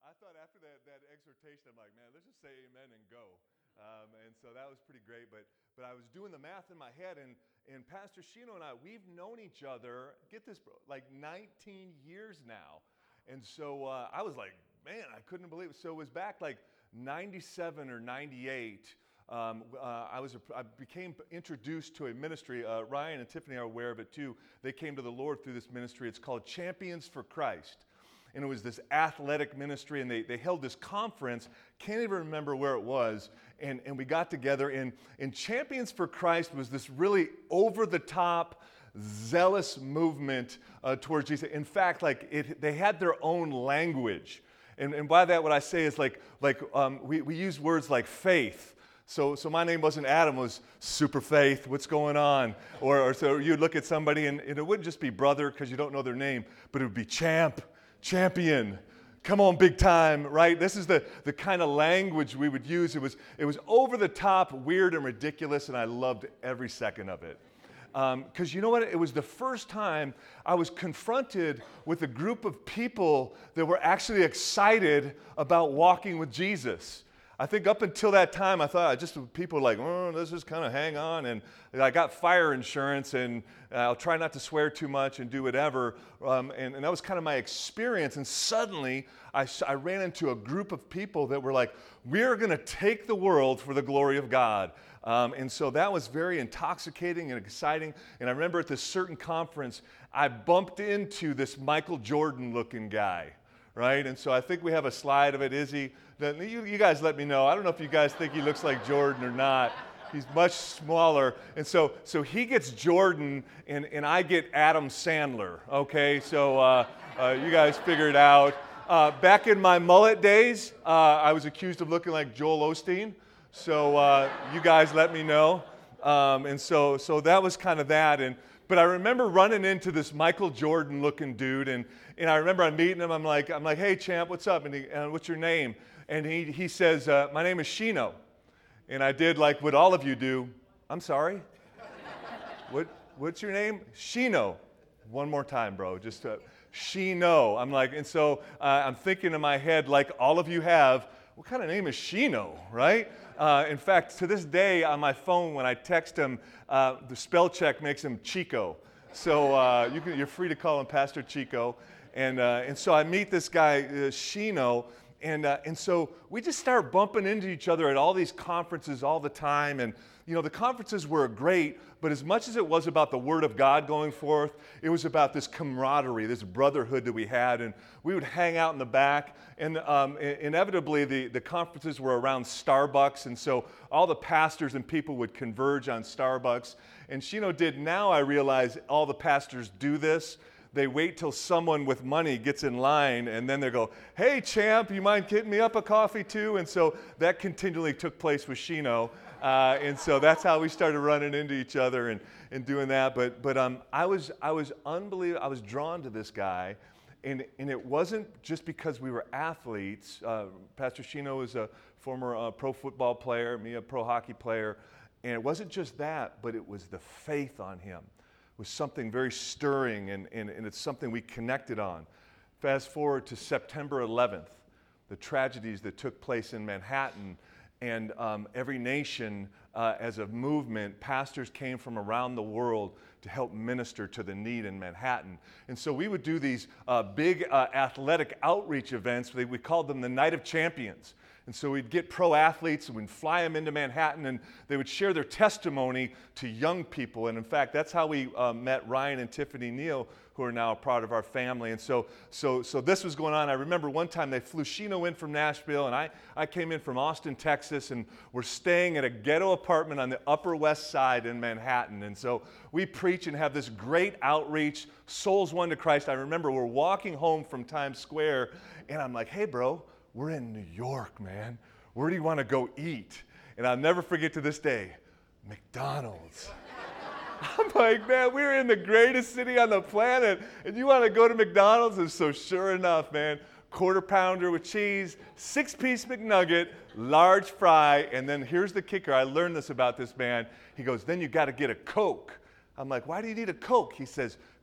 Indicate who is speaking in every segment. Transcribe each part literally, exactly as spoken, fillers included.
Speaker 1: I thought after that, that exhortation, I'm like, man, let's just say amen and go. Um, and so that was pretty great. But but I was doing the math in my head, and, and Pastor Shino and I, we've known each other, get this, bro, like nineteen years now. And so uh, I was like, man, I couldn't believe it. So it was back like ninety-seven or ninety-eight. Um, uh, I was a, I became introduced to a ministry. Uh, Ryan and Tiffany are aware of it too. They came to the Lord through this ministry. It's called Champions for Christ. And it was this athletic ministry, and they, they held this conference. Can't even remember where it was. And, and we got together, and, and Champions for Christ was this really over-the-top, zealous movement uh, towards Jesus. In fact, like it, they had their own language. And, and by that, what I say is like, like um, we, we use words like faith. So, so my name wasn't Adam, it was Super Faith, what's going on? Or, or so you'd look at somebody, and, and it wouldn't just be brother because you don't know their name, but it would be champ. Champion, come on, big time, right? This is the, the kind of language we would use. It was, it was over the top, weird, and ridiculous, and I loved every second of it. Because um, you know what? It was the first time I was confronted with a group of people that were actually excited about walking with Jesus. I think up until that time, I thought just people were like, oh, let's just kind of hang on. And I got fire insurance, and I'll try not to swear too much and do whatever. Um, and, and that was kind of my experience. And suddenly, I, I ran into a group of people that were like, we're going to take the world for the glory of God. Um, and so that was very intoxicating and exciting. And I remember at this certain conference, I bumped into this Michael Jordan-looking guy. Right? And so I think we have a slide of it. Is he? You, you guys let me know. I don't know if you guys think he looks like Jordan or not. He's much smaller. And so so he gets Jordan, and, and I get Adam Sandler. Okay? So uh, uh, you guys figure it out. Uh, back in my mullet days, uh, I was accused of looking like Joel Osteen. So uh, you guys let me know. Um, and so so that was kind of that. And But I remember running into this Michael Jordan-looking dude, and, and I remember I'm meeting him. I'm like, I'm like, hey, champ, what's up? And, he, and what's your name? And he, he says, uh, my name is Shino. And I did like what all of you do. I'm sorry. what What's your name? Shino. One more time, bro. Just uh, Shino. I'm like, and so uh, I'm thinking in my head, like all of you have, what kind of name is Shino, right? Uh, in fact, to this day on my phone, when I text him, uh, the spell check makes him Chico. So uh, you can, you're free to call him Pastor Chico. And uh, and so I meet this guy, uh, Shino, and uh, and so we just start bumping into each other at all these conferences all the time. And you know, the conferences were great, but as much as it was about the Word of God going forth, it was about this camaraderie, this brotherhood that we had. And we would hang out in the back, and um, inevitably the, the conferences were around Starbucks, and so all the pastors and people would converge on Starbucks. And Shino did, now I realize all the pastors do this. They wait till someone with money gets in line, and then they go, hey, champ, you mind getting me up a coffee too? And so that continually took place with Shino. Uh, and so that's how we started running into each other and, and doing that. But but um, I was I was unbelievable. I was drawn to this guy, and and it wasn't just because we were athletes. Uh, Pastor Shino is a former uh, pro football player, me a pro hockey player, and it wasn't just that, but it was the faith on him. It was something very stirring, and, and, and it's something we connected on. Fast forward to September eleventh, the tragedies that took place in Manhattan. And um, every nation, uh, as a movement, pastors came from around the world to help minister to the need in Manhattan. And so we would do these uh, big uh, athletic outreach events. We, we called them the Night of Champions. And so we'd get pro athletes and we'd fly them into Manhattan, and they would share their testimony to young people. And in fact, that's how we uh, met Ryan and Tiffany Neal, who are now a part of our family. And so so, so this was going on. I remember one time they flew Shino in from Nashville, and I, I came in from Austin, Texas, and we're staying at a ghetto apartment on the Upper West Side in Manhattan. And so we preach and have this great outreach, souls won to Christ. I remember we're walking home from Times Square, and I'm like, hey, bro, we're in New York, man. Where do you want to go eat? And I'll never forget to this day, McDonald's. I'm like, man, we're in the greatest city on the planet, and you want to go to McDonald's? And so sure enough, man, quarter pounder with cheese, six-piece McNugget, large fry, and then here's the kicker. I learned this about this man. He goes, then you got to get a Coke. I'm like, why do you need a Coke? He says,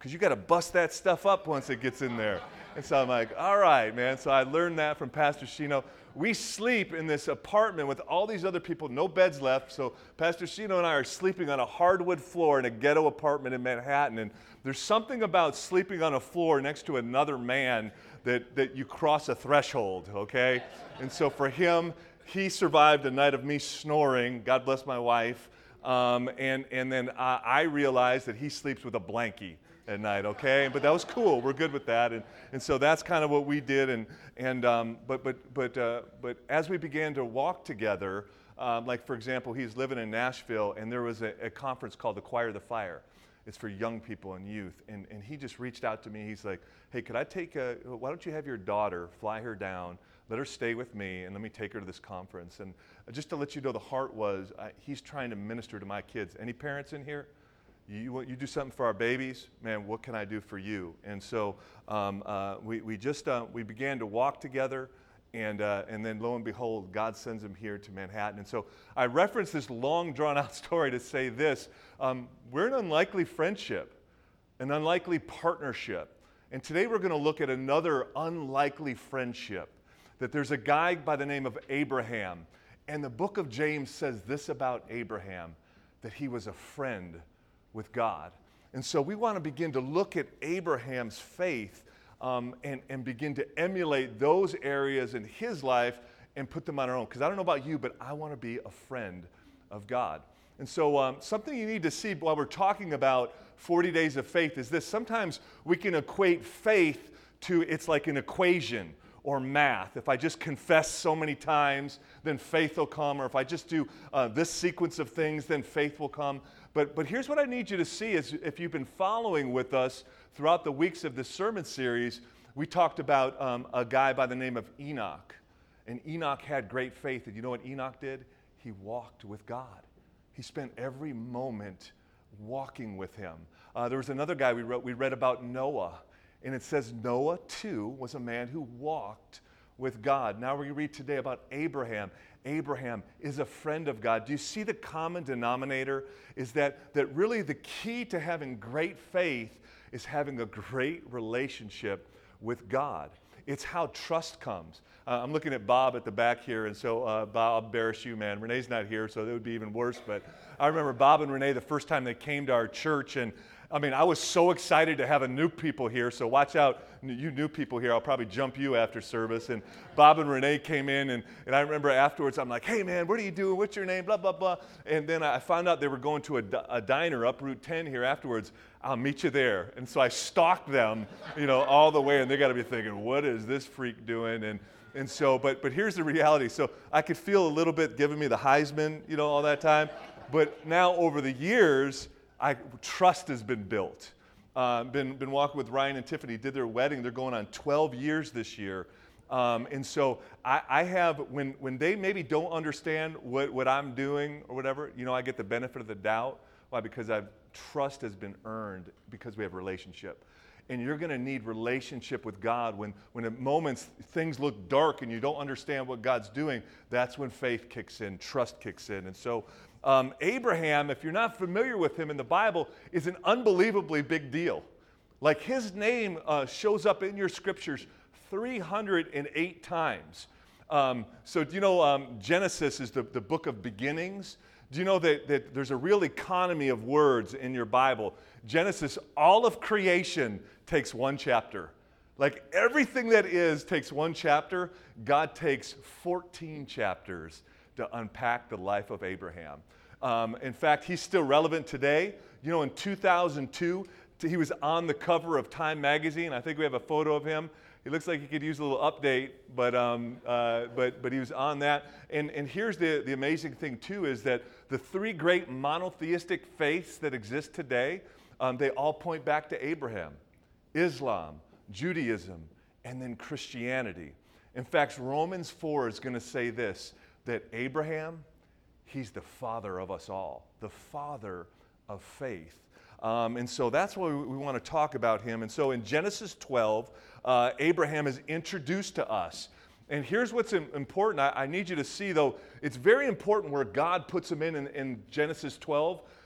Speaker 1: because you got to bust that stuff up once it gets in there. And so I'm like, all right, man. So I learned that from Pastor Shino. We sleep in this apartment with all these other people, no beds left. So Pastor Shino and I are sleeping on a hardwood floor in a ghetto apartment in Manhattan. And there's something about sleeping on a floor next to another man that, that you cross a threshold, okay? And so for him, he survived a night of me snoring. God bless my wife. Um, and, and then I, I realized that he sleeps with a blankie at night, okay? But that was cool. We're good with that. And, and so that's kind of what we did. And, and, um, but, but, but, uh, but as we began to walk together, um, like, for example, he's living in Nashville, and there was a, a conference called Acquire the Fire. It's for young people and youth. And, and he just reached out to me. He's like, hey, could I take a, why don't you have your daughter fly her down, let her stay with me, and let me take her to this conference. And just to let you know, the heart was, uh, he's trying to minister to my kids. Any parents in here? You, you do something for our babies, man, what can I do for you? And so um, uh, we, we just, uh, we began to walk together, and, uh, and then lo and behold, God sends him here to Manhattan. And so I reference this long drawn out story to say this, um, we're an unlikely friendship, an unlikely partnership. And today we're gonna look at another unlikely friendship, that there's a guy by the name of Abraham. And the book of James says this about Abraham, that he was a friend with God. And so we want to begin to look at Abraham's faith um, and, and begin to emulate those areas in his life and put them on our own. Because I don't know about you, but I want to be a friend of God. And so um, something you need to see while we're talking about forty days of faith is this. Sometimes we can equate faith to, it's like an equation or math. If I just confess so many times, then faith will come. Or if I just do uh, this sequence of things, then faith will come. But, but here's what I need you to see is if you've been following with us throughout the weeks of this sermon series, we talked about um, a guy by the name of Enoch. And Enoch had great faith. And you know what Enoch did? He walked with God. He spent every moment walking with him. Uh, there was another guy we, wrote, we read about, Noah. And it says Noah, too, was a man who walked with God. Now we read today about Abraham. Abraham is a friend of God. Do you see the common denominator? Is that, that really the key to having great faith is having a great relationship with God. It's how trust comes. Uh, I'm looking at Bob at the back here, and so uh, Bob, I'll embarrass you, man. Renee's not here, so that would be even worse. But I remember Bob and Renee the first time they came to our church, and I mean, I was so excited to have a new people here, so watch out, you new people here. I'll probably jump you after service. And Bob and Renee came in, and, and I remember afterwards, I'm like, hey, man, what are you doing? What's your name? Blah, blah, blah. And then I found out they were going to a, a diner up Route ten here afterwards. I'll meet you there. And so I stalked them, you know, all the way, and they got to be thinking, what is this freak doing? And and so, but but here's the reality. So I could feel a little bit giving me the Heisman, you know, all that time. But now over the years, I, trust has been built. Uh, been, been walking with Ryan and Tiffany, did their wedding. They're going on twelve years this year. Um, and so I, I have, when, when they maybe don't understand what, what I'm doing or whatever, you know, I get the benefit of the doubt. Why? Because I've, trust has been earned because we have relationship. And you're going to need relationship with God when, when at moments things look dark and you don't understand what God's doing. That's when faith kicks in, trust kicks in. And so um, Abraham, if you're not familiar with him in the Bible, is an unbelievably big deal. Like his name uh, shows up in your scriptures three hundred eight times. Um, so do you know um, Genesis is the, the book of beginnings? Do you know that, that there's a real economy of words in your Bible? Genesis, all of creation takes one chapter. Like everything that is takes one chapter. God takes fourteen chapters to unpack the life of Abraham. Um, in fact, he's still relevant today. You know, in two thousand two, he was on the cover of Time magazine. I think we have a photo of him. He looks like he could use a little update, but um, uh, but but he was on that. And and here's the, the amazing thing too is that the three great monotheistic faiths that exist today, um, they all point back to Abraham: Islam, Judaism, and then Christianity. In fact, Romans four is going to say this, that Abraham, he's the father of us all, the father of faith. Um, and so that's why we, we want to talk about him. And so in Genesis twelve, uh, Abraham is introduced to us. And here's what's important. I, I need you to see, though, it's very important where God puts him in, in in Genesis twelve,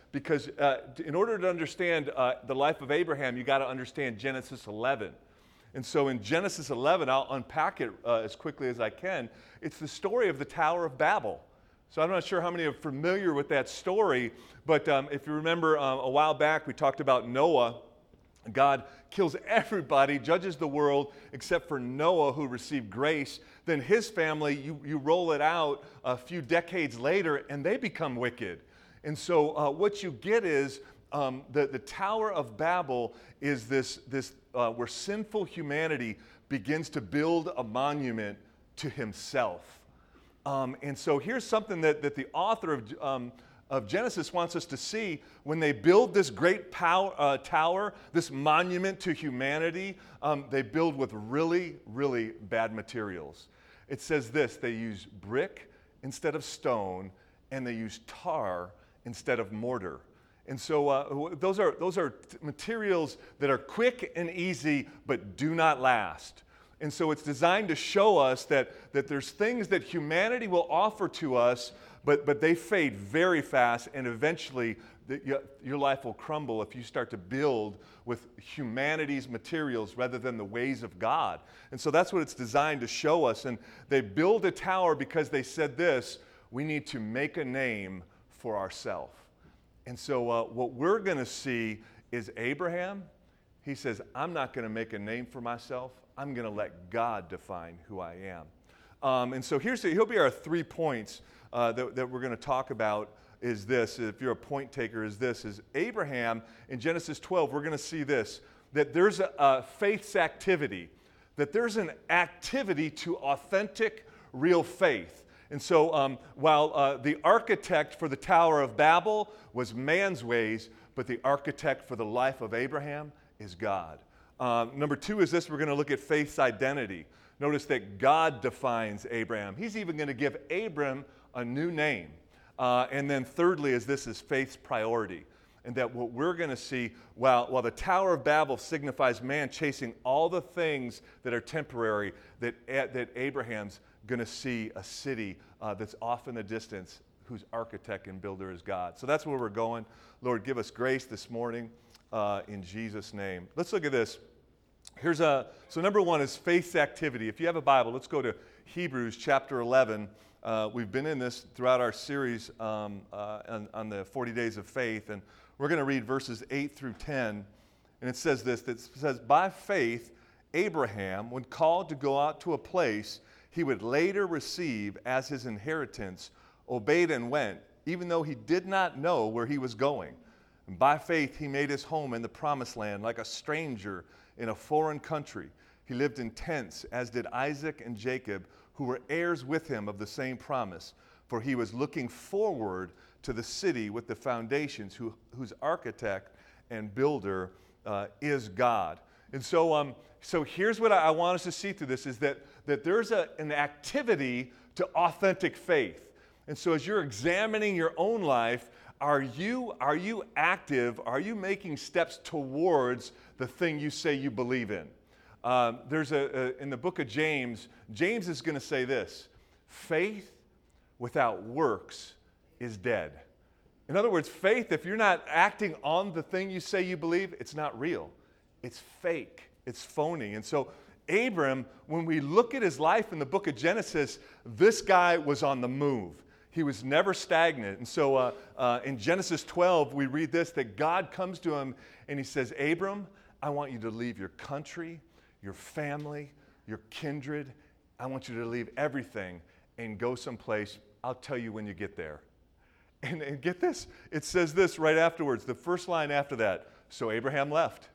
Speaker 1: because uh, in order to understand uh, the life of Abraham, you got to understand Genesis eleven. And so in Genesis eleven, I'll unpack it uh, as quickly as I can. It's the story of the Tower of Babel. So I'm not sure how many are familiar with that story, but um, if you remember um, a while back, we talked about Noah. God kills everybody, judges the world, except for Noah, who received grace. Then his family, you, you roll it out a few decades later, and they become wicked. And so uh, what you get is um, the, the Tower of Babel is this, this uh, where sinful humanity begins to build a monument to himself. Um, and so here's something that, that the author of, um, of Genesis wants us to see. When they build this great power, uh, tower, this monument to humanity, um, they build with really, really bad materials. It says this: they use brick instead of stone, and they use tar instead of mortar. And so uh, those are, those are materials that are quick and easy, but do not last. And so it's designed to show us that, that there's things that humanity will offer to us, but, but they fade very fast, and eventually the, your, your life will crumble if you start to build with humanity's materials rather than the ways of God. And so that's what it's designed to show us. And they build a tower because they said this: we need to make a name for ourselves. And so uh, what we're going to see is Abraham. He says, I'm not going to make a name for myself. I'm going to let God define who I am. Um, and so here's, he'll be our three points uh, that, that we're going to talk about is this. If you're a point taker, is this. Is Abraham, in Genesis twelve, we're going to see this, that there's a, a faith's activity, that there's an activity to authentic, real faith. And so um, while uh, the architect for the Tower of Babel was man's ways, but the architect for the life of Abraham is God. Um, number two is this: we're going to look at faith's identity. Notice that God defines Abraham. He's even going to give Abram a new name. Uh, and then thirdly is this is faith's priority. And that what we're going to see, while, while the Tower of Babel signifies man chasing all the things that are temporary, that, that Abraham's going to see a city uh, that's off in the distance whose architect and builder is God. So that's where we're going. Lord, give us grace this morning. Uh, in Jesus' name. Let's look at this. Here's a, so number one is faith's activity. If you have a Bible, let's go to Hebrews chapter eleven. Uh, we've been in this throughout our series um, uh, on, on the forty days of faith, and we're going to read verses eight through ten. And it says this, that says, by faith, Abraham, when called to go out to a place he would later receive as his inheritance, obeyed and went, even though he did not know where he was going. And by faith, he made his home in the promised land like a stranger in a foreign country. He lived in tents, as did Isaac and Jacob, who were heirs with him of the same promise. For he was looking forward to the city with the foundations, who, whose architect and builder uh, is God. And so, um, so here's what I, I want us to see through this, is that, that there's a, an activity to authentic faith. And so as you're examining your own life, Are you, are you active? Are you making steps towards the thing you say you believe in? Um, there's a, a, in the book of James, James is going to say this: faith without works is dead. In other words, faith, if you're not acting on the thing you say you believe, it's not real. It's fake. It's phony. And so Abram, when we look at his life in the book of Genesis, this guy was on the move. He was never stagnant. And so uh, uh, in Genesis twelve, we read this, that God comes to him and he says, Abram, I want you to leave your country, your family, your kindred. I want you to leave everything and go someplace. I'll tell you when you get there. And, and get this, it says this right afterwards, the first line after that, so Abraham left.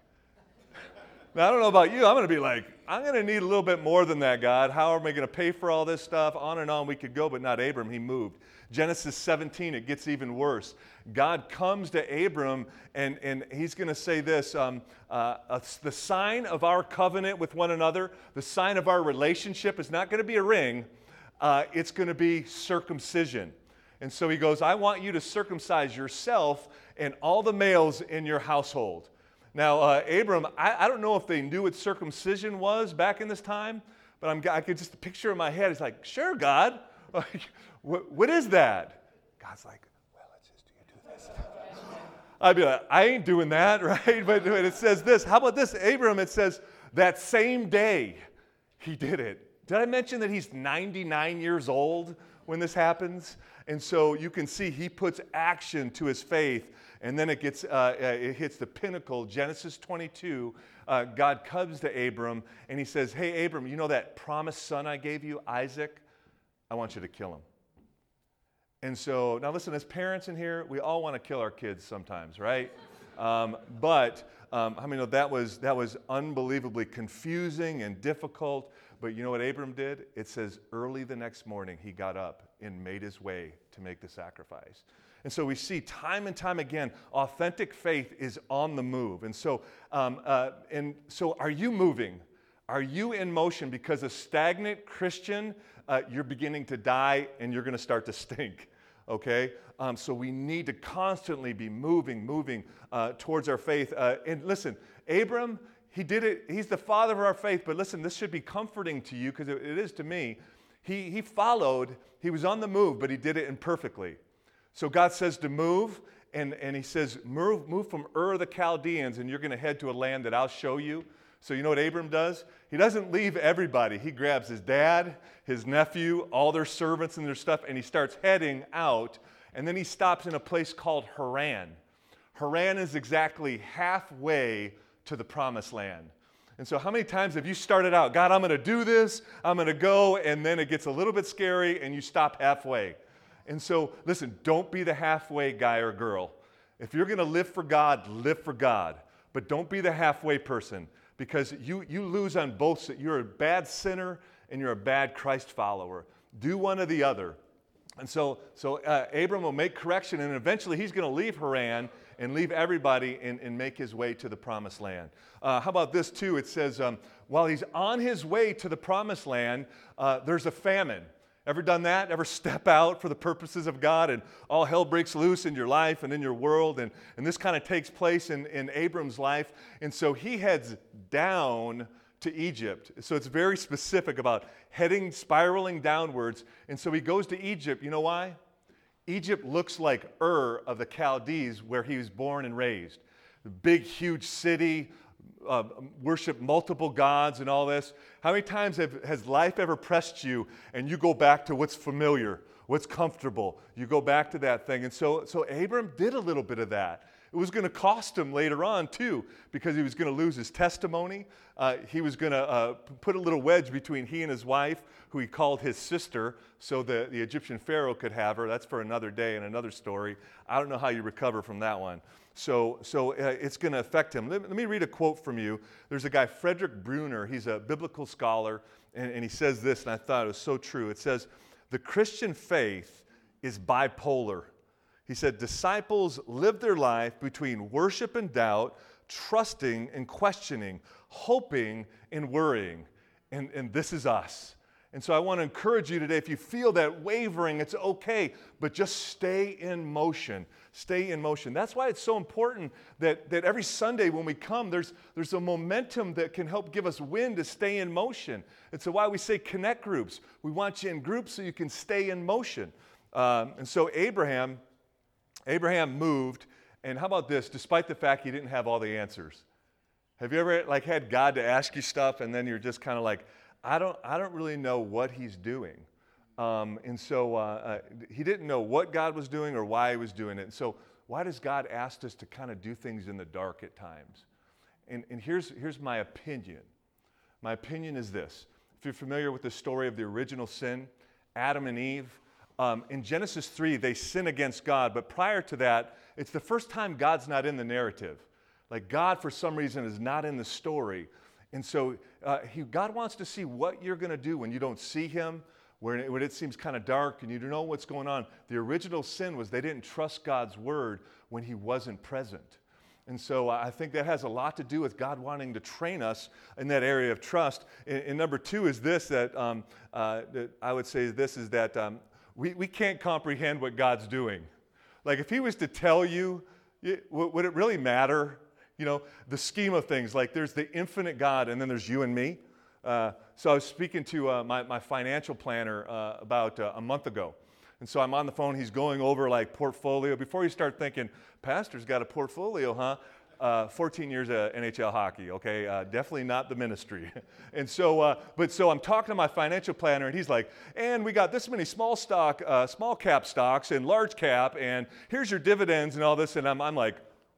Speaker 1: Now, I don't know about you. I'm going to be like, I'm going to need a little bit more than that, God. How am I going to pay for all this stuff? On and on we could go, but not Abram. He moved. Genesis seventeen, it gets even worse. God comes to Abram, and, and he's going to say this, um, uh, uh, the sign of our covenant with one another, the sign of our relationship is not going to be a ring. Uh, it's going to be circumcision. And so he goes, I want you to circumcise yourself and all the males in your household. Now, uh, Abram, I, I don't know if they knew what circumcision was back in this time, but I'm, I could just picture in my head, it's like, sure, God. Like, what, what is that? God's like, well, it's just you do this. I'd be like, I ain't doing that, right? But it says this. How about this? Abram, it says, that same day he did it. Did I mention that he's ninety-nine years old when this happens? And so you can see he puts action to his faith, and then it gets uh, it hits the pinnacle. Genesis twenty-two, uh, God comes to Abram, and he says, hey, Abram, you know that promised son I gave you, Isaac? I want you to kill him. And so, now listen, as parents in here, we all want to kill our kids sometimes, right? Um, but um, I mean, that was that was unbelievably confusing and difficult. But you know what Abram did? It says early the next morning he got up and made his way to make the sacrifice. And so we see time and time again, authentic faith is on the move. And so, um, uh, and so, are you moving? Are you in motion? Because a stagnant Christian, uh, you're beginning to die and you're going to start to stink. Okay, um, so we need to constantly be moving, moving uh, towards our faith. Uh, and listen, Abram, he did it. He's the father of our faith. But listen, this should be comforting to you because it, it is to me. He he followed. He was on the move, but he did it imperfectly. So God says to move, and and He says move move from Ur of the Chaldeans, and you're going to head to a land that I'll show you. So you know what Abram does? He doesn't leave everybody. He grabs his dad, his nephew, all their servants and their stuff, and he starts heading out. And then he stops in a place called Haran. Haran is exactly halfway to the promised land. And so how many times have you started out, God, I'm going to do this, I'm going to go, and then it gets a little bit scary, and you stop halfway. And so, listen, don't be the halfway guy or girl. If you're going to live for God, live for God. But don't be the halfway person. Because you, you lose on both sides. You're a bad sinner and you're a bad Christ follower. Do one or the other. And so, so uh, Abram will make correction, and eventually he's going to leave Haran and leave everybody and, and make his way to the promised land. Uh, how about this too? It says, um, while he's on his way to the promised land, uh, there's a famine. Ever done that? Ever step out for the purposes of God and all hell breaks loose in your life and in your world? And, and this kind of takes place in, in Abram's life. And so he heads down to Egypt. So it's very specific about heading, spiraling downwards. And so he goes to Egypt. You know why? Egypt looks like Ur of the Chaldees, where he was born and raised. The big, huge city, Uh, worship multiple gods and all this. How many times have, has life ever pressed you and you go back to what's familiar, what's comfortable? You go back to that thing. And so, so Abram did a little bit of that. It was going to cost him later on too, because he was going to lose his testimony. Uh, he was going to uh, put a little wedge between he and his wife, who he called his sister, so the, the Egyptian Pharaoh could have her. That's for another day and another story. I don't know how you recover from that one. So, so uh, it's going to affect him. Let, let me read a quote from you. There's a guy, Frederick Bruner. He's a biblical scholar, and, and he says this, and I thought it was so true. It says, the Christian faith is bipolar. He said, disciples live their life between worship and doubt, trusting and questioning, hoping and worrying. And, and this is us. And so I want to encourage you today, if you feel that wavering, it's okay, but just stay in motion. Stay in motion. That's why it's so important that, that every Sunday when we come, there's, there's a momentum that can help give us wind to stay in motion. And so why we say connect groups. We want you in groups so you can stay in motion. Um, and so Abraham, Abraham moved, and how about this? Despite the fact he didn't have all the answers. Have you ever like had God to ask you stuff, and then you're just kind of like, I don't, I don't really know what he's doing. Um, and so uh, uh, he didn't know what God was doing or why he was doing it. And so why does God ask us to kind of do things in the dark at times? And, and here's, here's my opinion. My opinion is this. If you're familiar with the story of the original sin, Adam and Eve, um, in Genesis three, they sin against God. But prior to that, it's the first time God's not in the narrative. Like God, for some reason, is not in the story. And so uh, he, God wants to see what you're going to do when you don't see him, when it, when it seems kind of dark and you don't know what's going on. The original sin was they didn't trust God's word when he wasn't present. And so uh, I think that has a lot to do with God wanting to train us in that area of trust. And, and number two is this, that, um, uh, that I would say this is that um, we, we can't comprehend what God's doing. Like if he was to tell you, would it really matter? You know, the scheme of things, like there's the infinite God and then there's you and me. Uh, so I was speaking to uh, my, my financial planner uh, about uh, a month ago. And so I'm on the phone. He's going over like portfolio. Before you start thinking, pastor's got a portfolio, huh? Uh, fourteen years of N H L hockey, okay? Uh, definitely not the ministry. and so, uh, but so I'm talking to my financial planner, and he's like, and we got this many small stock, uh, small cap stocks and large cap, and here's your dividends and all this. And I'm, I'm like,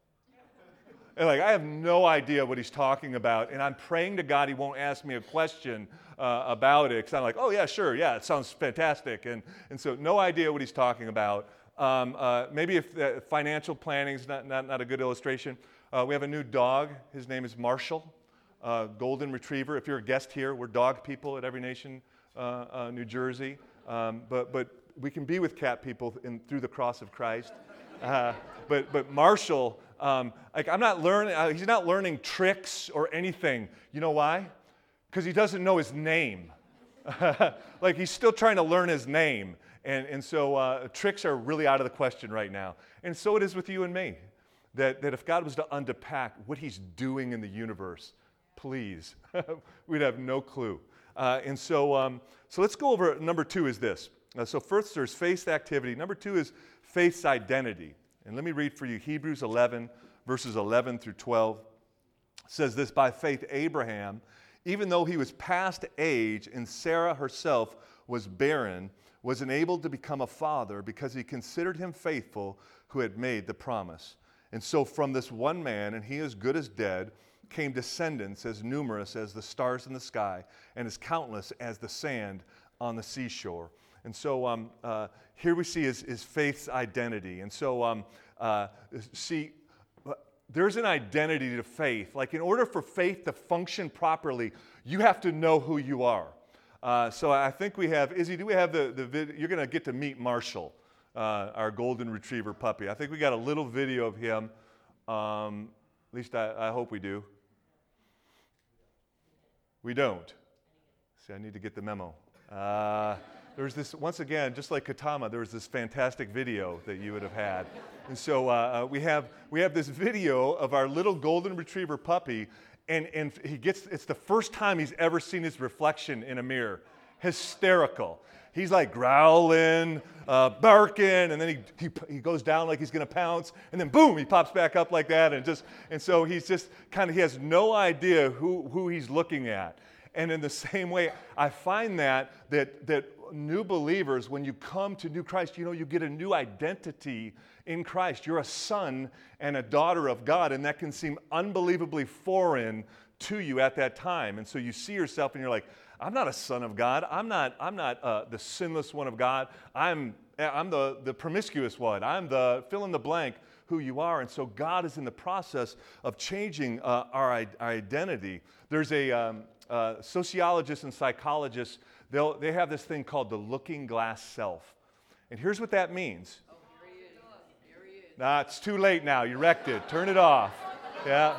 Speaker 1: and like, I have no idea what he's talking about. And I'm praying to God he won't ask me a question uh, about it. Because I'm like, oh, yeah, sure. Yeah, it sounds fantastic. And, and so no idea what he's talking about. Um, uh, maybe if uh, financial planning is not, not, not a good illustration. Uh, we have a new dog. His name is Marshall, uh, golden retriever. If you're a guest here, we're dog people at Every Nation, uh, uh, New Jersey. Um, but, but we can be with cat people in, through the cross of Christ. Uh, but, but Marshall, um, like I'm not learning, uh, he's not learning tricks or anything. You know why? Because he doesn't know his name. Like he's still trying to learn his name. And, and so uh, tricks are really out of the question right now. And so it is with you and me. That, that if God was to unpack what he's doing in the universe, please, we'd have no clue. Uh, and so, um, so let's go over, number two is this. Uh, so first there's faith activity. Number two is faith's identity. And let me read for you Hebrews eleven, verses eleven through twelve. It says this, by faith Abraham, even though he was past age and Sarah herself was barren, was enabled to become a father because he considered him faithful who had made the promise. And so from this one man, and he as good as dead, came descendants as numerous as the stars in the sky and as countless as the sand on the seashore. And so um, uh, here we see his, his faith's identity. And so, um, uh, see, there's an identity to faith. Like in order for faith to function properly, you have to know who you are. Uh, so I think we have, Izzy, do we have the, the video? You're going to get to meet Marshall. Uh, our golden retriever puppy. I think we got a little video of him. Um, at least I, I hope we do. We don't. See, I need to get the memo. Uh, there was this, once again, just like Katama, there was this fantastic video that you would have had. And so uh, we have we have this video of our little golden retriever puppy, and, and he gets, it's the first time he's ever seen his reflection in a mirror. Hysterical. He's like growling, uh, barking, and then he, he he goes down like he's going to pounce, and then boom, he pops back up like that, and just and so he's just kind of he has no idea who who he's looking at. And in the same way, I find that that that new believers, when you come to new Christ, you know, you get a new identity in Christ. You're a son and a daughter of God, and that can seem unbelievably foreign to you at that time. And so you see yourself, and you're like, I'm not a son of God. I'm not, I'm not uh, the sinless one of God. I'm, I'm the, the promiscuous one. I'm the fill in the blank who you are. And so God is in the process of changing uh, our, our identity. There's a um, uh, sociologist and psychologist, they'll, they have this thing called the looking glass self. And here's what that means. Oh, here he is. Here he is. Nah, it's too late now. You wrecked it. Turn it off. Yeah.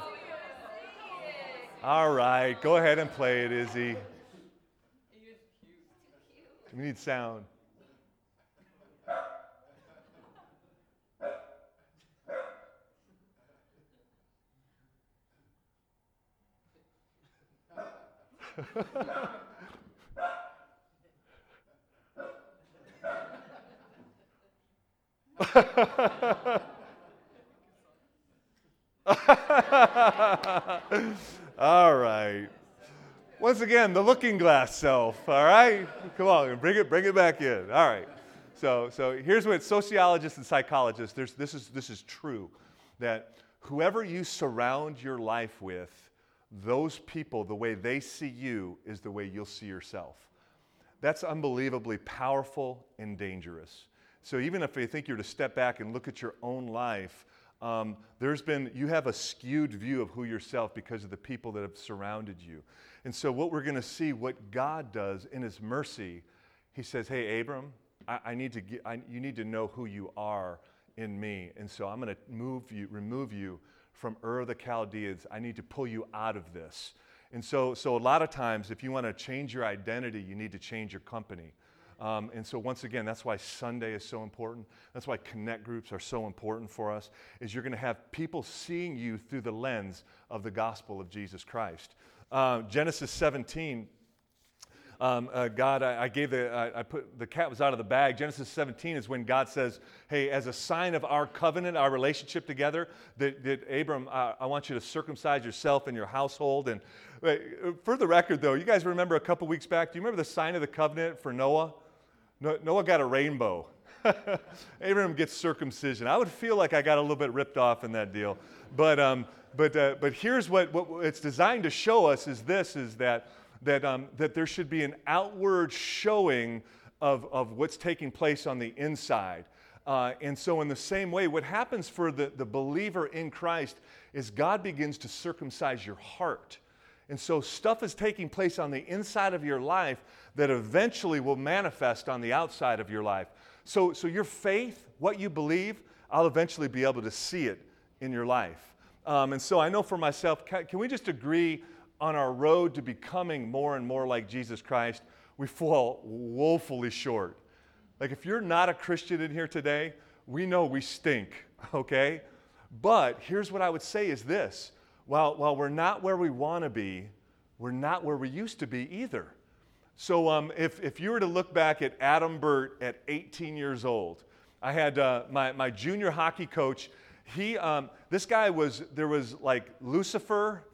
Speaker 1: All right. Go ahead and play it, Izzy. We need sound. All right. Once again, the looking glass self, all right? Come on, bring it, bring it back in. All right. So, so here's what sociologists and psychologists, there's, this is, this is true, that whoever you surround your life with, those people, the way they see you is the way you'll see yourself. That's unbelievably powerful and dangerous. So even if you think you're to step back and look at your own life, um, there's been, you have a skewed view of who yourself because of the people that have surrounded you. And so what we're going to see, what God does in his mercy, he says, hey, Abram, I, I need to get, I, you need to know who you are in me. And so I'm going to move you, remove you from Ur of the Chaldeans. I need to pull you out of this. And so, so a lot of times, if you want to change your identity, you need to change your company. Um, and so once again, that's why Sunday is so important. That's why connect groups are so important for us, is you're going to have people seeing you through the lens of the gospel of Jesus Christ. Uh, Genesis seventeen, um, uh, God, I, I gave the, I, I put, the cat was out of the bag. Genesis seventeen is when God says, hey, as a sign of our covenant, our relationship together, that, that Abram, uh, I want you to circumcise yourself and your household. And uh, for the record, though, you guys remember a couple weeks back, do you remember the sign of the covenant for Noah? No, Noah got a rainbow. Abraham gets circumcision. I would feel like I got a little bit ripped off in that deal. But, um, but, uh, but here's what, what it's designed to show us is this, is that That, um, that there should be an outward showing of, of what's taking place on the inside. Uh, and so in the same way, what happens for the, the believer in Christ is God begins to circumcise your heart. And so stuff is taking place on the inside of your life that eventually will manifest on the outside of your life. So, so your faith, what you believe, I'll eventually be able to see it in your life. Um, and so I know for myself, can, can we just agree on our road to becoming more and more like Jesus Christ, we fall woefully short. Like if you're not a Christian in here today, we know we stink, okay? But here's what I would say is this. While, while we're not where we want to be, we're not where we used to be either. So um, if, if you were to look back at Adam Burt at eighteen years old, I had uh, my, my junior hockey coach, he, um, this guy was, there was like Lucifer,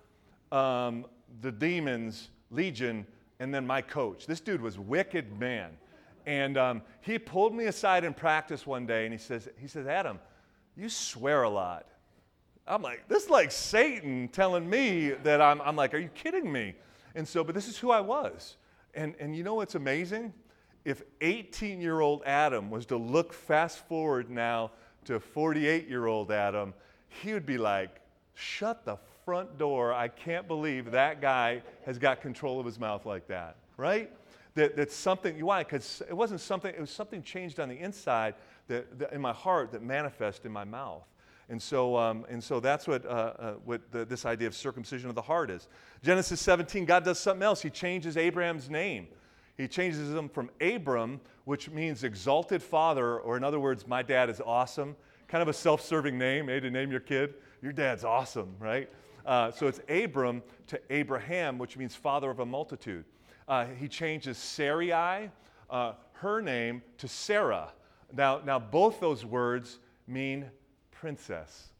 Speaker 1: um, the demons, Legion, and then my coach. This dude was wicked man. And um, he pulled me aside in practice one day and he says, he says, Adam, you swear a lot. I'm like, this is like Satan telling me that I'm, I'm like, are you kidding me? And so, but this is who I was. And, and you know what's amazing? If eighteen-year-old Adam was to look fast forward now to forty-eight-year-old Adam, he would be like, shut the front door. I can't believe that guy has got control of his mouth like that, right? That, that's something, why? Because it wasn't something, it was something changed on the inside that, that in my heart that manifested in my mouth. And so, um, and so that's what, uh, uh, what the, this idea of circumcision of the heart is. Genesis seventeen, God does something else. He changes Abraham's name. He changes him from Abram, which means exalted father, or in other words, my dad is awesome. Kind of a self-serving name, hey, to name your kid. Your dad's awesome, right? Uh, so it's Abram to Abraham, which means father of a multitude. Uh, he changes Sarai, uh, her name, to Sarah. Now, now both those words mean princess.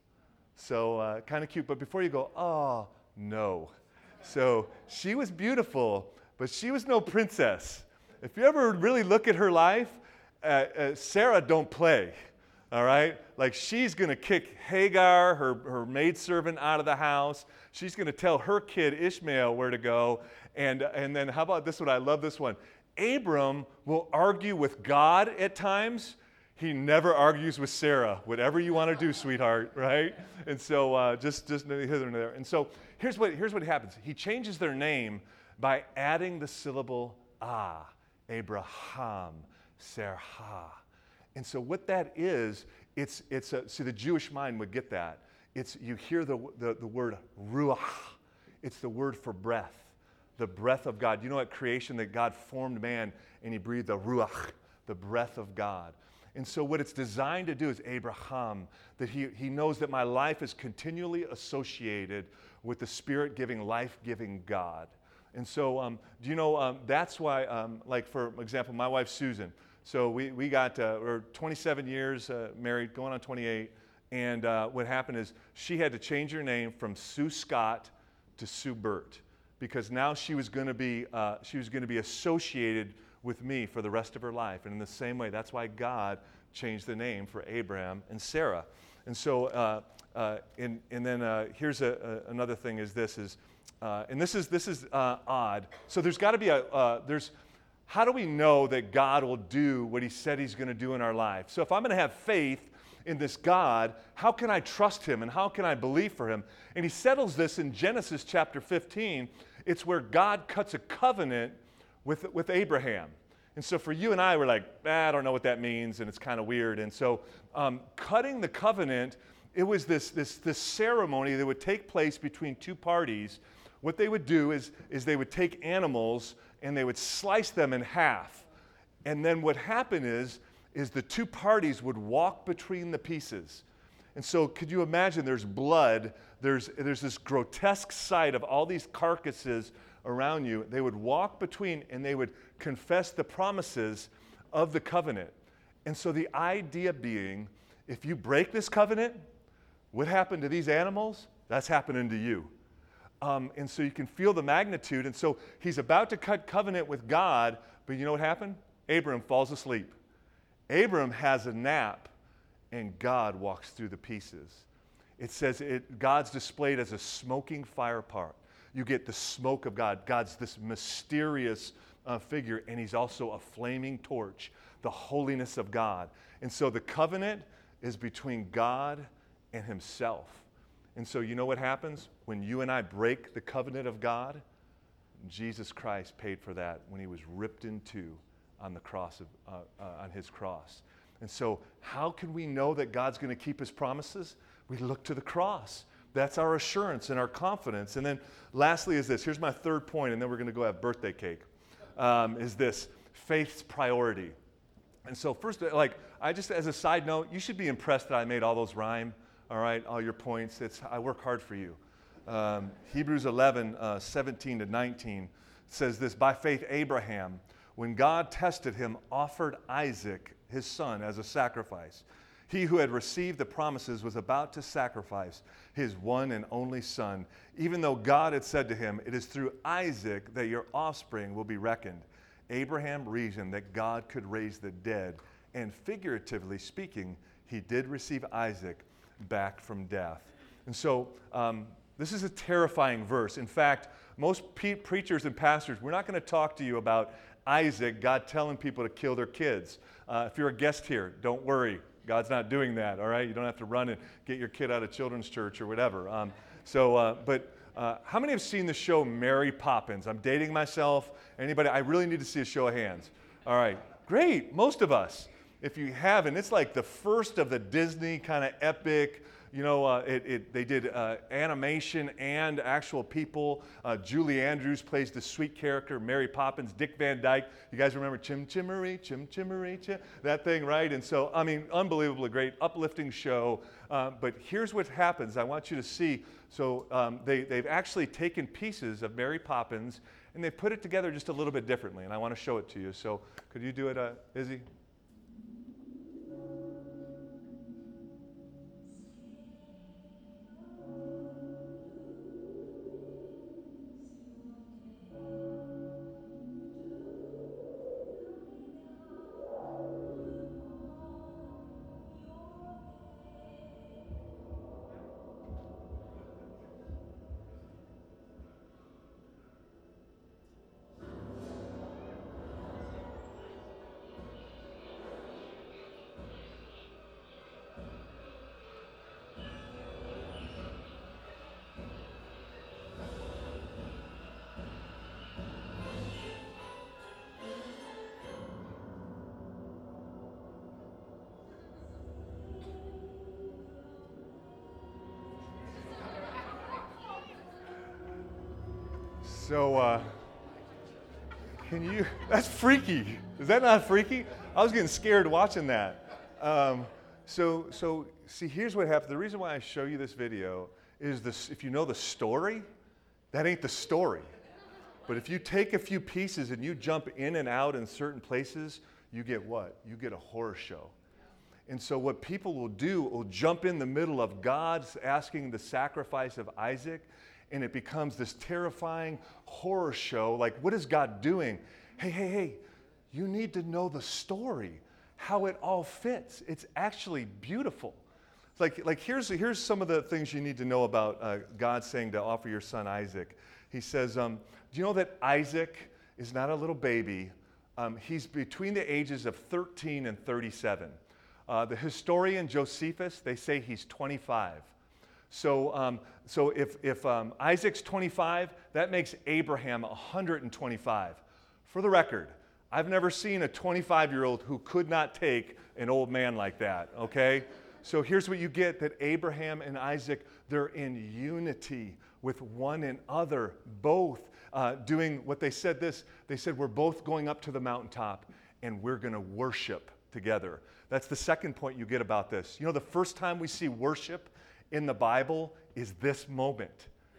Speaker 1: So uh, kind of cute. But before you go, oh, no. So she was beautiful, but she was no princess. If you ever really look at her life, uh, uh, Sarah don't play. All right? Like she's going to kick Hagar, her, her maidservant, out of the house. She's going to tell her kid Ishmael where to go. And, and then how about this one? I love this one. Abram will argue with God at times. He never argues with Sarah. Whatever you want to do, sweetheart, right? And so uh, just, just hither and there. And so here's what, here's what happens. He changes their name by adding the syllable ah, Abraham, Sarah. And so what that is, it's, it's a, see, the Jewish mind would get that. It's, you hear the, the, the word ruach. It's the word for breath, the breath of God. You know at creation that God formed man and he breathed the ruach, the breath of God. And so what it's designed to do is Abraham, that he, he knows that my life is continually associated with the Spirit-giving, life-giving God. And so, um, do you know, um, that's why, um, like for example, my wife Susan, so we, we got, uh, we're twenty-seven years uh, married, going on twenty-eight, and uh, what happened is she had to change her name from Sue Scott to Sue Burt, because now she was going to be, uh, she was going to be associated with me for the rest of her life. And in the same way, that's why God changed the name for Abraham and Sarah. And so, uh, uh, and, and then uh, here's a, a, another thing is this is, uh, and this is, this is uh, odd. So there's got to be a, uh, there's, how do we know that God will do what he said he's going to do in our life? So if I'm going to have faith in this God, how can I trust him and how can I believe for him? And he settles this in Genesis chapter fifteen. It's where God cuts a covenant with, with Abraham. And so for you and I, we're like, ah, I don't know what that means, and it's kind of weird. And so um, cutting the covenant, it was this, this, this ceremony that would take place between two parties. What they would do is, is they would take animals and they would slice them in half. And then what happened is, is the two parties would walk between the pieces. And so could you imagine there's blood, there's, there's this grotesque sight of all these carcasses around you. They would walk between and they would confess the promises of the covenant. And so the idea being, if you break this covenant, what happened to these animals? That's happening to you. Um, and so you can feel the magnitude. And so he's about to cut covenant with God, but you know what happened? Abram falls asleep. Abram has a nap, and God walks through the pieces. It says it, God's displayed as a smoking fire pot. You get the smoke of God. God's this mysterious uh, figure, and he's also a flaming torch, the holiness of God. And so the covenant is between God and himself. And so you know what happens? When you and I break the covenant of God, Jesus Christ paid for that when he was ripped in two on the cross of, uh, uh, on his cross. And so how can we know that God's going to keep his promises? We look to the cross. That's our assurance and our confidence. And then lastly is this. Here's my third point, and then we're going to go have birthday cake, um, is this, faith's priority. And so first, like, I just, as a side note, you should be impressed that I made all those rhyme, all right, all your points. It's, I work hard for you. Um, Hebrews eleven, uh, seventeen to nineteen says this, by faith Abraham, when God tested him, offered Isaac, his son, as a sacrifice. He who had received the promises was about to sacrifice his one and only son, even though God had said to him, it is through Isaac that your offspring will be reckoned. Abraham reasoned that God could raise the dead, and figuratively speaking, he did receive Isaac back from death. And so um, this is a terrifying verse. In fact, most pe- preachers and pastors, we're not going to talk to you about Isaac, God telling people to kill their kids. Uh, if you're a guest here, don't worry. God's not doing that, all right? You don't have to run and get your kid out of children's church or whatever. Um, so, uh, but uh, how many have seen the show Mary Poppins? I'm dating myself. Anybody? I really need to see a show of hands. All right, great. Most of us. If you haven't, it's like the first of the Disney kind of epic, you know, uh, it, it, they did uh, animation and actual people. Uh, Julie Andrews plays the sweet character, Mary Poppins. Dick Van Dyke, you guys remember Chim Chimmery, Chim Chimmery, Chim, that thing, right? And so, I mean, unbelievably great, uplifting show. Uh, but here's what happens. I want you to see. So um, they, they've actually taken pieces of Mary Poppins, and they put it together just a little bit differently, and I want to show it to you. So could you do it, uh, Izzy? So, uh, can you, that's freaky. Is that not freaky? I was getting scared watching that. Um, so, so, see, here's what happened. The reason why I show you this video is this, if you know the story, that ain't the story. But if you take a few pieces and you jump in and out in certain places, you get what? You get a horror show. And so what people will do will jump in the middle of God's asking the sacrifice of Isaac, and it becomes this terrifying horror show. Like, what is God doing? Hey, hey, hey, you need to know the story, how it all fits. It's actually beautiful. Like, like here's, here's some of the things you need to know about uh, God saying to offer your son Isaac. He says, um, do you know that Isaac is not a little baby? Um, he's between the ages of thirteen and thirty-seven. Uh, the historian Josephus, they say he's twenty-five. So, um, so if, if um, Isaac's twenty-five, that makes Abraham one hundred twenty-five. For the record, I've never seen a twenty-five-year-old who could not take an old man like that, okay? So here's what you get, that Abraham and Isaac, they're in unity with one another, both uh, doing what they said this. They said, we're both going up to the mountaintop, and we're going to worship together. That's the second point you get about this. You know, the first time we see worship in the Bible is this moment.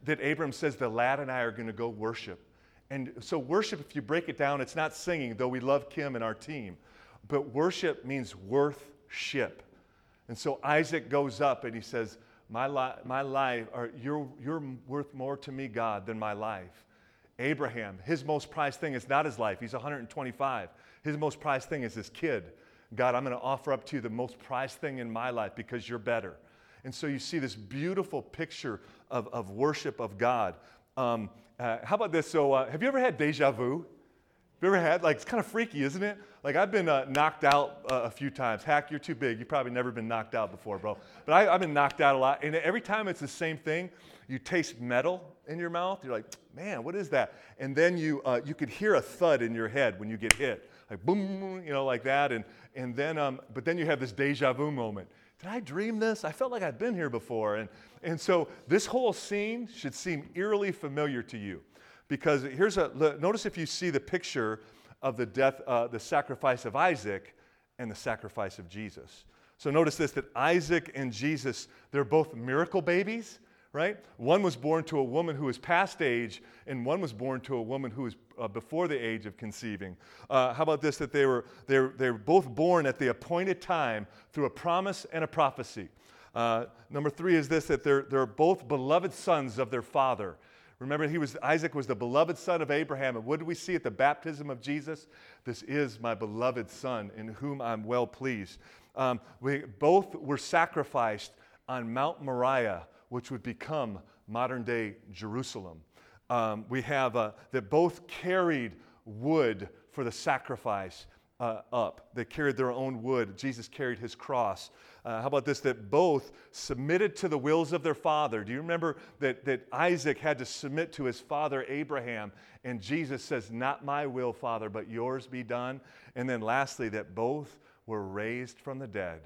Speaker 1: that Abram says, the lad and I are going to go worship. And so worship, if you break it down, it's not singing, though we love Kim and our team. But worship means worth-ship. And so Isaac goes up and he says, my, li- my life, or you're, you're worth more to me, God, than my life. Abraham, his most prized thing is not his life. He's one hundred twenty-five. His most prized thing is his kid. God, I'm going to offer up to you the most prized thing in my life because you're better. And so you see this beautiful picture of, of worship of God. Um, uh, how about this? So uh, have you ever had deja vu? Have you ever had? Like, it's kind of freaky, isn't it? Like, I've been uh, knocked out uh, a few times. Hack, you're too big. You've probably never been knocked out before, bro. But I, I've been knocked out a lot. And every time it's the same thing. You taste metal in your mouth. You're like, man, what is that? And then you uh, you could hear a thud in your head when you get hit. Like, boom, you know, like that. And, and then, um, but then you have this deja vu moment. Did I dream this? I felt like I'd been here before. And, and so this whole scene should seem eerily familiar to you. Because here's a, notice if you see the picture of the death, uh, the sacrifice of Isaac and the sacrifice of Jesus. So notice this, that Isaac and Jesus, they're both miracle babies, right? One was born to a woman who was past age, and one was born to a woman who was uh, before the age of conceiving. Uh, how about this, that they were, they were, they were both born at the appointed time through a promise and a prophecy. Uh, number three is this, that they're, they're both beloved sons of their father. Remember, he was Isaac was the beloved son of Abraham. And what do we see at the baptism of Jesus? This is my beloved son in whom I'm well pleased. Um, we both were sacrificed on Mount Moriah, which would become modern-day Jerusalem. Um, we have uh, that both carried wood for the sacrifice uh, up. They carried their own wood. Jesus carried his cross. Uh, how about this? That both submitted to the wills of their father. Do you remember that, that Isaac had to submit to his father Abraham, and Jesus says, not my will, Father, but yours be done. And then lastly, that both were raised from the dead.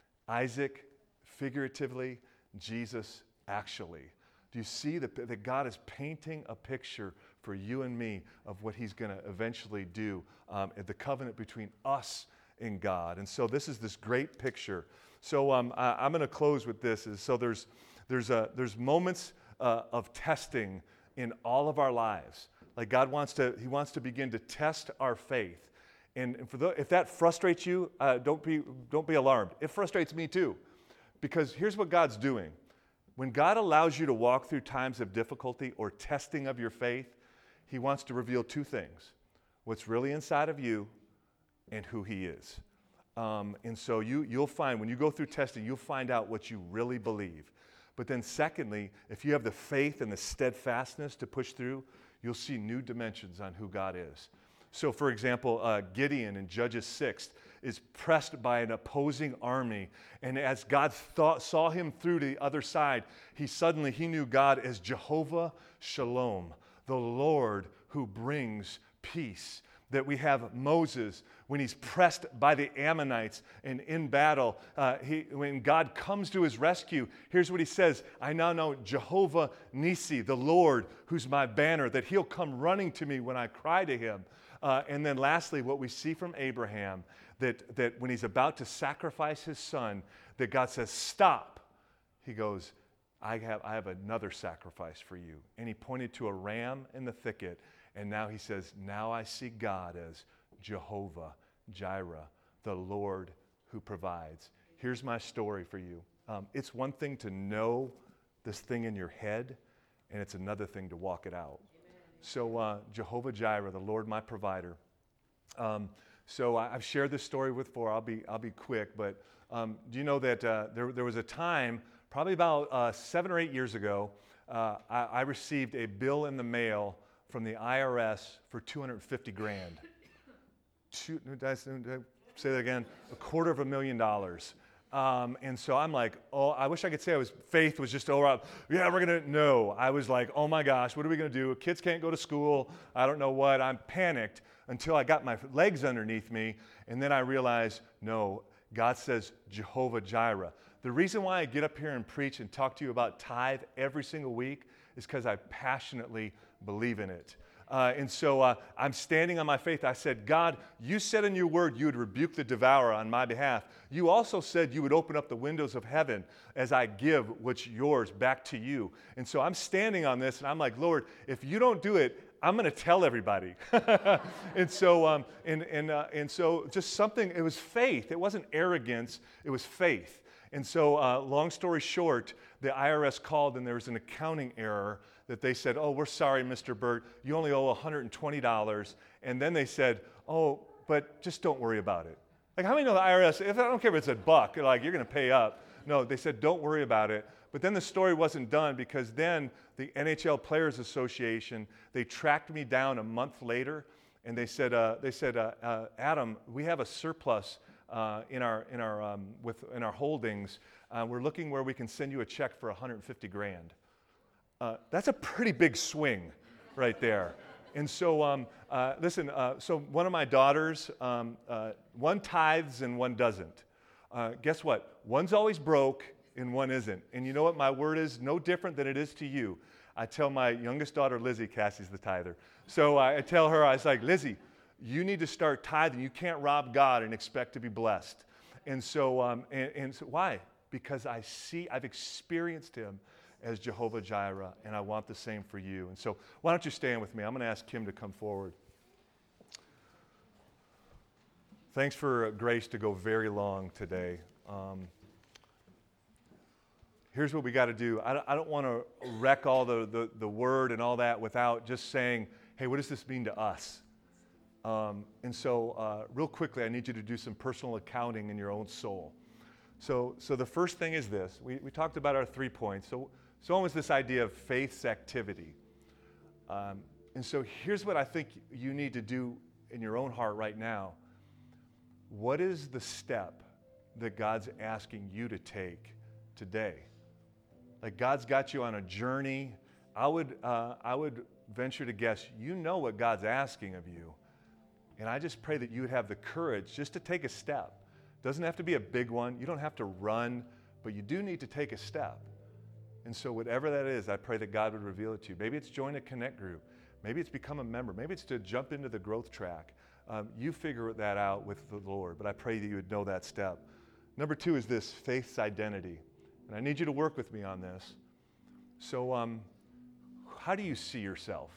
Speaker 1: Isaac figuratively, Jesus actually. Do you see that, that God is painting a picture for you and me of what he's going to eventually do um, at the covenant between us and God? And so this is this great picture. So um, I, I'm going to close with this. Is so there's there's a, there's moments uh, of testing in all of our lives. Like God wants to he wants to begin to test our faith. And, and for the, if that frustrates you, uh, don't be don't be alarmed. It frustrates me too, because here's what God's doing. When God allows you to walk through times of difficulty or testing of your faith, he wants to reveal two things: what's really inside of you and who he is. Um, and so you, you'll find, when you go through testing, you'll find out what you really believe. But then secondly, if you have the faith and the steadfastness to push through, you'll see new dimensions on who God is. So for example, uh, Gideon in Judges six is pressed by an opposing army. And as God thought, saw him through to the other side, he suddenly, he knew God as Jehovah Shalom, the Lord who brings peace. That we have Moses when he's pressed by the Ammonites and in battle. Uh, he, when God comes to his rescue, here's what he says: I now know Jehovah Nissi, the Lord who's my banner, that he'll come running to me when I cry to him. Uh, and then lastly, what we see from Abraham, that, that when he's about to sacrifice his son, that God says, stop. He goes, I have, I have another sacrifice for you. And he pointed to a ram in the thicket. And now he says, now I see God as Jehovah Jireh, the Lord who provides. Here's my story for you. Um, it's one thing to know this thing in your head, and it's another thing to walk it out. Amen. So uh, Jehovah Jireh, the Lord my provider. Um, so I, I've shared this story with before. I'll be I'll be quick, but um, do you know that uh, there there was a time, probably about uh, seven or eight years ago, uh, I, I received a bill in the mail from the I R S for two hundred fifty grand. Two, did I say that again? A quarter of a million dollars. Um, and so I'm like, oh, I wish I could say I was, faith was just, oh, yeah, we're going to, no. I was like, oh my gosh, what are we going to do? Kids can't go to school. I don't know what. I'm panicked until I got my legs underneath me. And then I realized, no, God says Jehovah Jireh. The reason why I get up here and preach and talk to you about tithe every single week is because I passionately believe in it. Uh, and so uh, I'm standing on my faith. I said, God, you said in your word you would rebuke the devourer on my behalf. You also said you would open up the windows of heaven as I give what's yours back to you. And so I'm standing on this, and I'm like, Lord, if you don't do it, I'm going to tell everybody. and so, um, and and uh, and so, just something. It was faith. It wasn't arrogance. It was faith. And so, uh, long story short, the I R S called, and there was an accounting error that they said, "Oh, we're sorry, Mister Burt. You only owe one hundred twenty dollars." And then they said, "Oh, but just don't worry about it." Like, how many know the I R S? If I don't care if it's a buck, like you're going to pay up. No, they said, "Don't worry about it." But then the story wasn't done, because then the N H L Players Association, they tracked me down a month later, and they said, uh, they said, uh, uh, Adam, we have a surplus uh, in our in our um, with in our holdings. Uh, we're looking where we can send you a check for one hundred fifty grand. Uh, that's a pretty big swing, right there. And so, um, uh, listen. Uh, so one of my daughters, um, uh, one tithes and one doesn't. Uh, guess what? One's always broke and one isn't. And you know what my word is? No different than it is to you. I tell my youngest daughter, Lizzie, Cassie's the tither. So I, I tell her, I was like, Lizzie, you need to start tithing. You can't rob God and expect to be blessed. And so, um, and, and so why? Because I see, I've experienced him as Jehovah Jireh, and I want the same for you. And so why don't you stand with me? I'm going to ask Kim to come forward. Thanks for grace to go very long today. Um, Here's what we got to do. I don't, I don't want to wreck all the, the, the word and all that without just saying, hey, what does this mean to us? Um, and so uh, real quickly, I need you to do some personal accounting in your own soul. So, so the first thing is this. We, we talked about our three points. So, so one was this idea of faith's activity. Um, and so here's what I think you need to do in your own heart right now. What is the step that God's asking you to take today? Like, God's got you on a journey. I would, uh, I would venture to guess you know what God's asking of you. And I just pray that you would have the courage just to take a step. Doesn't have to be a big one. You don't have to run, but you do need to take a step. And so whatever that is, I pray that God would reveal it to you. Maybe it's join a connect group. Maybe it's become a member. Maybe it's to jump into the growth track. Um, you figure that out with the Lord, but I pray that you would know that step. Number two is this, faith's identity. And I need you to work with me on this. So um, how do you see yourself?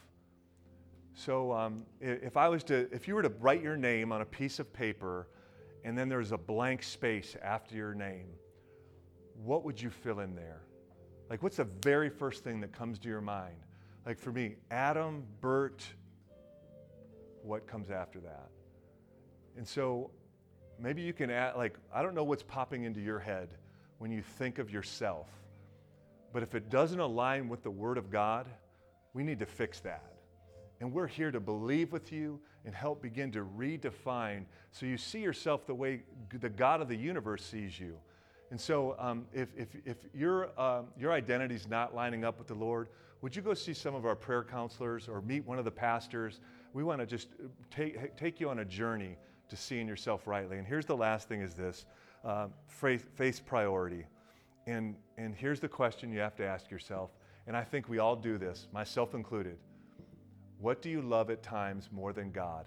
Speaker 1: So um, if I was to, if you were to write your name on a piece of paper and then there's a blank space after your name, what would you fill in there? Like, what's the very first thing that comes to your mind? Like, for me, Adam, Burt, what comes after that? And so maybe you can add, like, I don't know what's popping into your head when you think of yourself. But if it doesn't align with the Word of God, we need to fix that. And we're here to believe with you and help begin to redefine so you see yourself the way the God of the universe sees you. And so um, if, if, if your, uh, your identity is not lining up with the Lord, would you go see some of our prayer counselors or meet one of the pastors? We want to just take, take you on a journey to seeing yourself rightly. And here's the last thing is this. Uh, faith, faith's priority. And, and here's the question you have to ask yourself, and I think we all do this, myself included. What do you love at times more than God?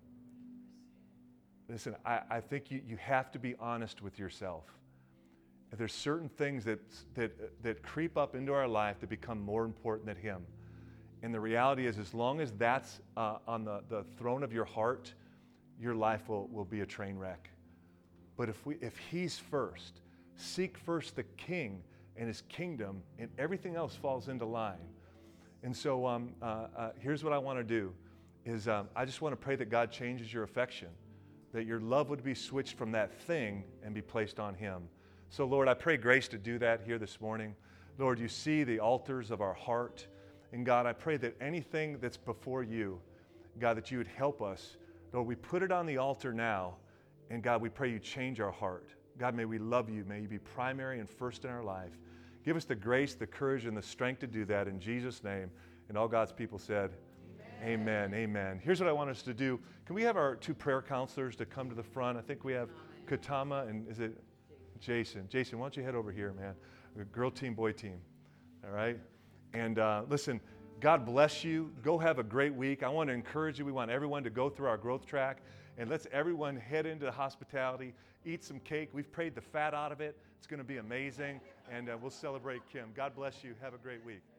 Speaker 1: Listen, I, I think you, you have to be honest with yourself. If there's certain things that, that, that creep up into our life that become more important than Him. And the reality is, as long as that's uh, on the, the throne of your heart, your life will, will be a train wreck. But if we, if He's first, seek first the King and His kingdom, and everything else falls into line. And so um, uh, uh, here's what I want to do, is um, I just want to pray that God changes your affection, that your love would be switched from that thing and be placed on Him. So Lord, I pray grace to do that here this morning. Lord, you see the altars of our heart. And God, I pray that anything that's before you, God, that you would help us. Lord, we put it on the altar now. And God, we pray you change our heart. God, may we love you. May you be primary and first in our life. Give us the grace, the courage, and the strength to do that in Jesus' name. And all God's people said, amen, amen. Amen. Here's what I want us to do. Can we have our two prayer counselors to come to the front? I think we have Katama and is it Jason? Jason, why don't you head over here, man? Girl team, boy team. All right? And uh, listen, God bless you. Go have a great week. I want to encourage you. We want everyone to go through our growth track, and let's everyone head into the hospitality, eat some cake. We've prayed the fat out of it. It's going to be amazing, and uh, we'll celebrate Kim. God bless you. Have a great week.